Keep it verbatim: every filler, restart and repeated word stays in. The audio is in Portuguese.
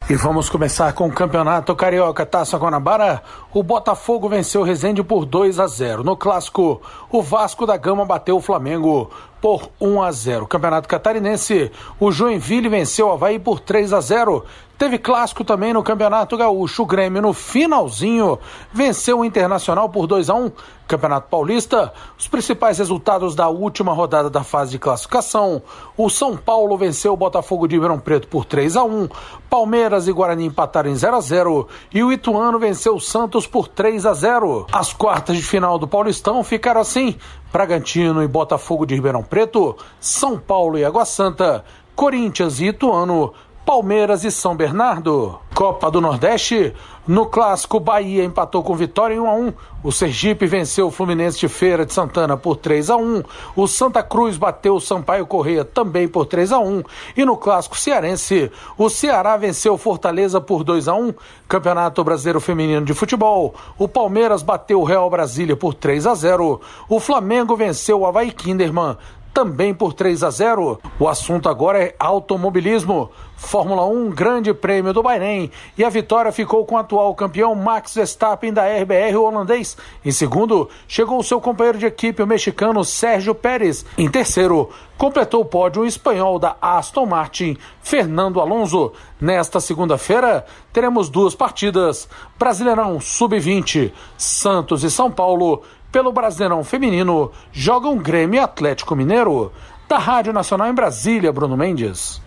E vamos começar com o Campeonato Carioca Taça Guanabara. O Botafogo venceu o Resende por dois a zero. No Clássico, o Vasco da Gama bateu o Flamengo por um a zero. Campeonato Catarinense, o Joinville venceu o Avaí por três a zero. Teve clássico também no Campeonato Gaúcho. O Grêmio, no finalzinho, venceu o Internacional por dois a um. Campeonato Paulista, os principais resultados da última rodada da fase de classificação. O São Paulo venceu o Botafogo de Ribeirão Preto por três a um. Palmeiras e Guarani empataram em zero a zero. E o Ituano venceu o Santos por três a zero. As quartas de final do Paulistão ficaram assim: Bragantino e Botafogo de Ribeirão Preto, São Paulo e Água Santa, Corinthians e Ituano, Palmeiras e São Bernardo. Copa do Nordeste, no Clássico, Bahia empatou com Vitória em um a um. O Sergipe venceu o Fluminense de Feira de Santana por três a um. O Santa Cruz bateu o Sampaio Corrêa também por três a um. E no Clássico Cearense, o Ceará venceu o Fortaleza por dois a um. Campeonato Brasileiro Feminino de Futebol, o Palmeiras bateu o Real Brasília por três a zero. O Flamengo venceu o Avaí Kinderman também por três a zero. O assunto agora é automobilismo. Fórmula um, Grande Prêmio do Bahrein, e a vitória ficou com o atual campeão Max Verstappen da R B R, o holandês. Em segundo, chegou o seu companheiro de equipe, o mexicano Sérgio Pérez. Em terceiro, completou o pódio o espanhol da Aston Martin, Fernando Alonso. Nesta segunda-feira, teremos duas partidas. Brasileirão sub vinte, Santos e São Paulo. Pelo Brasileirão Feminino, jogam Grêmio e Atlético Mineiro. Da Rádio Nacional em Brasília, Bruno Mendes.